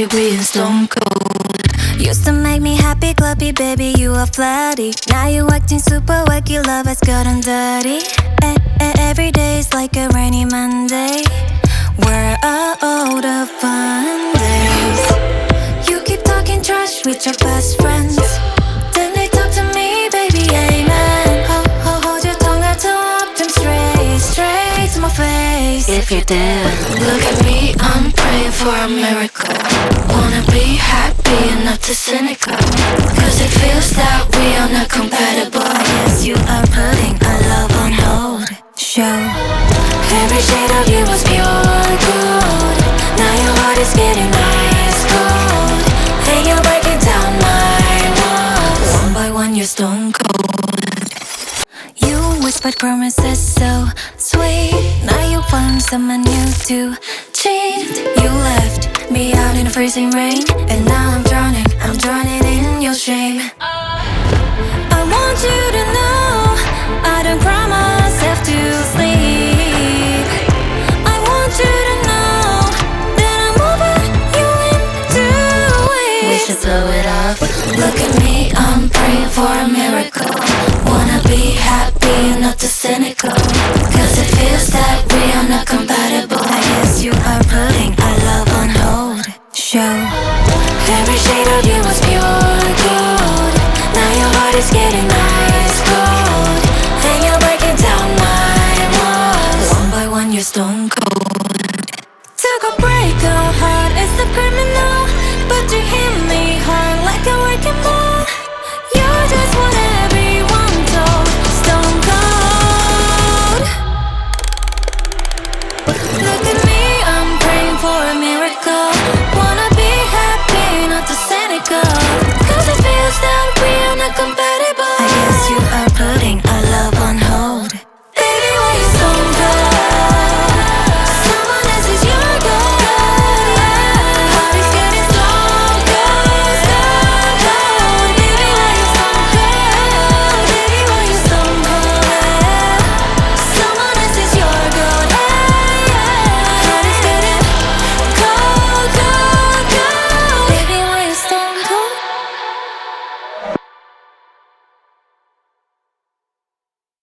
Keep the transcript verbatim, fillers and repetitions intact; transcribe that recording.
degree and stone cold. Used to make me happy, clubby, baby, you are flirty. Now you acting super wacky, love has gotten dirty. E- e- every day's like a rainy Monday. Where are all the fun days? You keep talking trash with your best friends. Then they talk to me, baby, amen. Ho, ho, hold your tongue out to up them straight, straight to my face. If you're there, look at me, I'm praying for a miracle. Wanna be happy and not too cynical, cause it feels that we are not compatible. I guess you are putting our love on hold. Show every shade of you was pure gold. Now your heart is getting ice cold, and you're breaking down my walls. One by one you're stone cold. You whispered promises so sweet. Now you found someone new to cheat. You left me out in the freezing rain, and now I'm drowning, I'm drowning in your shame. I want you to know I don't cry myself to sleep. I want you to know that I'm over you in two weeks. We should blow it up. Look at me, I'm praying for a miracle. Wanna be happy and not too cynical,